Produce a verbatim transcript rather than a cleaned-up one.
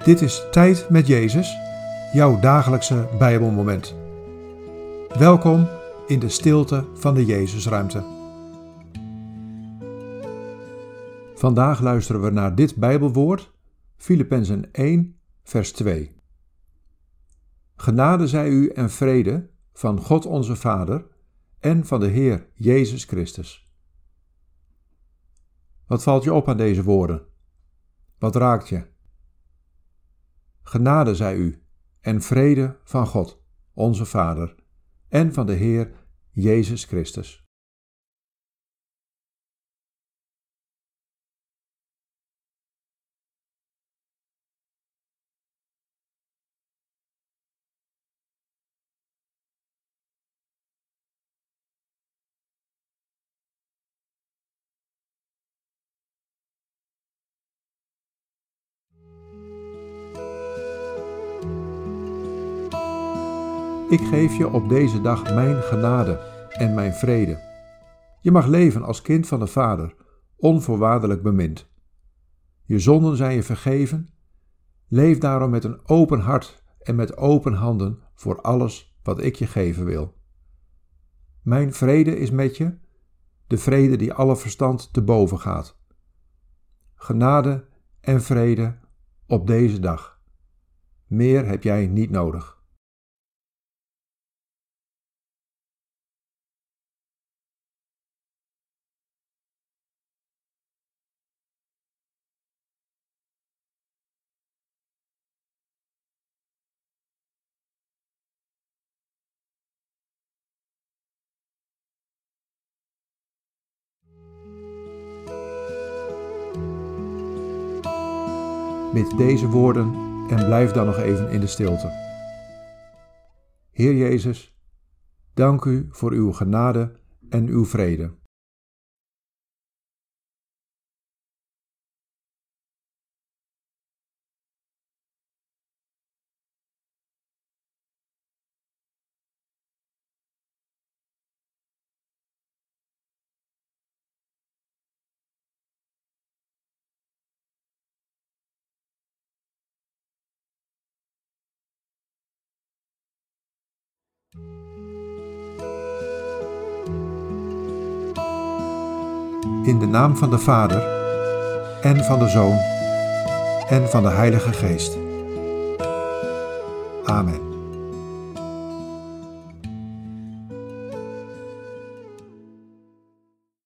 Dit is Tijd met Jezus, jouw dagelijkse Bijbelmoment. Welkom in de stilte van de Jezusruimte. Vandaag luisteren we naar dit Bijbelwoord, Filippenzen één, vers twee. Genade zij u en vrede van God onze Vader en van de Heer Jezus Christus. Wat valt je op aan deze woorden? Wat raakt je? Genade zij u en vrede van God, onze Vader, en van de Heer Jezus Christus. Ik geef je op deze dag mijn genade en mijn vrede. Je mag leven als kind van de Vader, onvoorwaardelijk bemind. Je zonden zijn je vergeven. Leef daarom met een open hart en met open handen voor alles wat ik je geven wil. Mijn vrede is met je, de vrede die alle verstand te boven gaat. Genade en vrede op deze dag. Meer heb jij niet nodig. Bid deze woorden en blijf dan nog even in de stilte. Heer Jezus, dank u voor uw genade en uw vrede. In de naam van de Vader, en van de Zoon, en van de Heilige Geest. Amen.